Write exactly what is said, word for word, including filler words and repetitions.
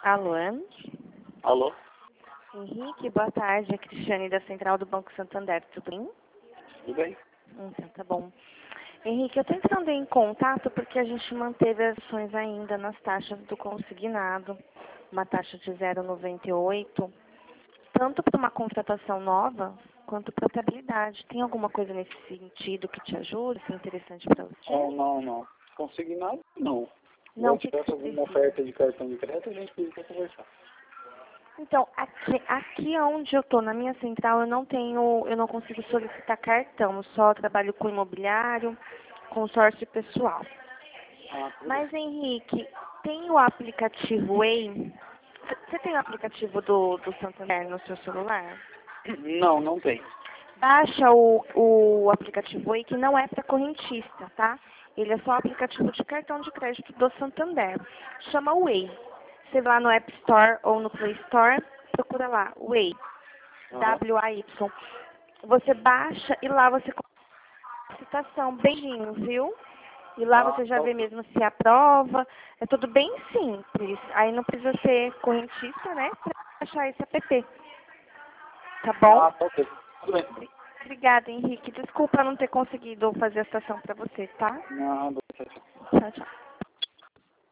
Alô? Alô? Henrique, boa tarde. É Cristiane da Central do Banco Santander. Tudo bem? Tudo bem? Então, tá bom. Henrique, eu tô entrando em contato porque a gente manteve as ações ainda nas taxas do consignado, uma taxa de zero vírgula noventa e oito, tanto para uma contratação nova quanto para estabilidade. Tem alguma coisa nesse sentido que te ajude, que é interessante para você? Não, não, não. Consignado, não. Não, Se o que que tivesse você alguma precisa? oferta de cartão de crédito, a gente podia conversar. Então, aqui, aqui onde eu estou, na minha central, eu não tenho, eu não consigo solicitar cartão, eu só trabalho com imobiliário, consórcio pessoal. Ah, tudo Mas, Henrique, tem o aplicativo Way? Você tem o aplicativo do, do Santander no seu celular? bem. Não, não tem. Baixa o, o aplicativo Way, que não é para correntista, tá? Ele é só aplicativo de cartão de crédito do Santander. Chama Way. Você vai lá no App Store ou no Play Store, procura lá, Way, Aham. W A Y. Você baixa e lá você coloca a citação, beijinho, viu? E lá Ah, você já tá vê ok. mesmo se aprova. É tudo bem simples. Aí não precisa ser correntista, né? Pra achar esse app. Tá bom? Ah, tá ok. Tudo bem. Obrigada, Henrique. Desculpa não ter conseguido fazer a citação para você, tá? Nada, tchau, tchau. Tchau, tchau.